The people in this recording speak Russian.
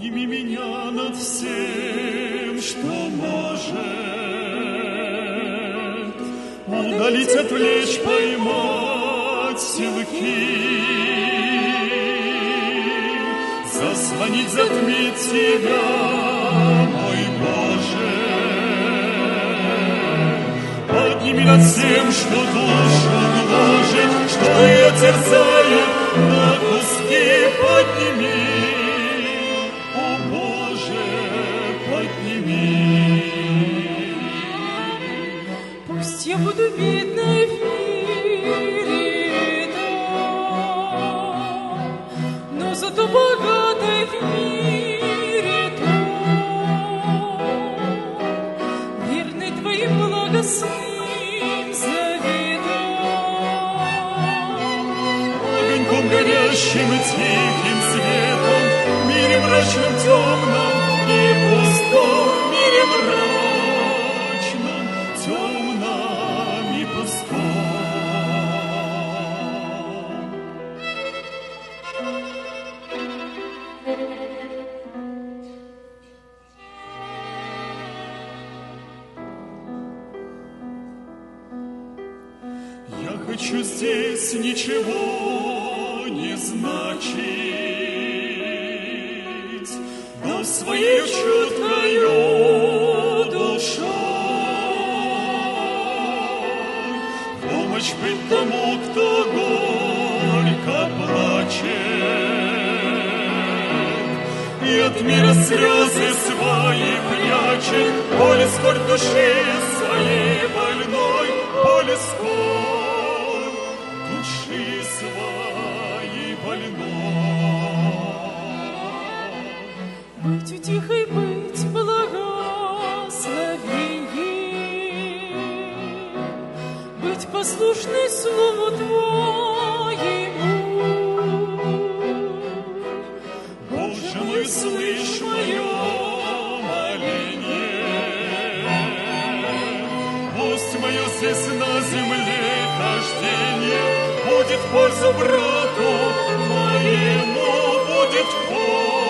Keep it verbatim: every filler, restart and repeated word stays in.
Подними меня над всем, что может удалить, отвлечь, поймать силки, заслонить, затмить тебя, мой Боже. Подними над всем, что душу гложет, что ее терзает, на куски подними. Пусть я буду видной в мире том, но зато богатой в мире том, верной твоим благостным заветам, огоньком горящим и тихим светом, в мире мрачном, темном и пустом, в мире мрачном, темном и пустом. Я хочу здесь ничего не значить, но своей чуткою душой помощь быть тому, кто горько плачет и от мира слезы свои прячет, боль, скорбь души своей больной, боль, скорбь души своей больной. быть утихой, быть благословеньем, быть послушной слову Твоему. Боже мой, слышь мое моление, пусть мое здесь на земле хождение будет в пользу брату моему, будет в пользу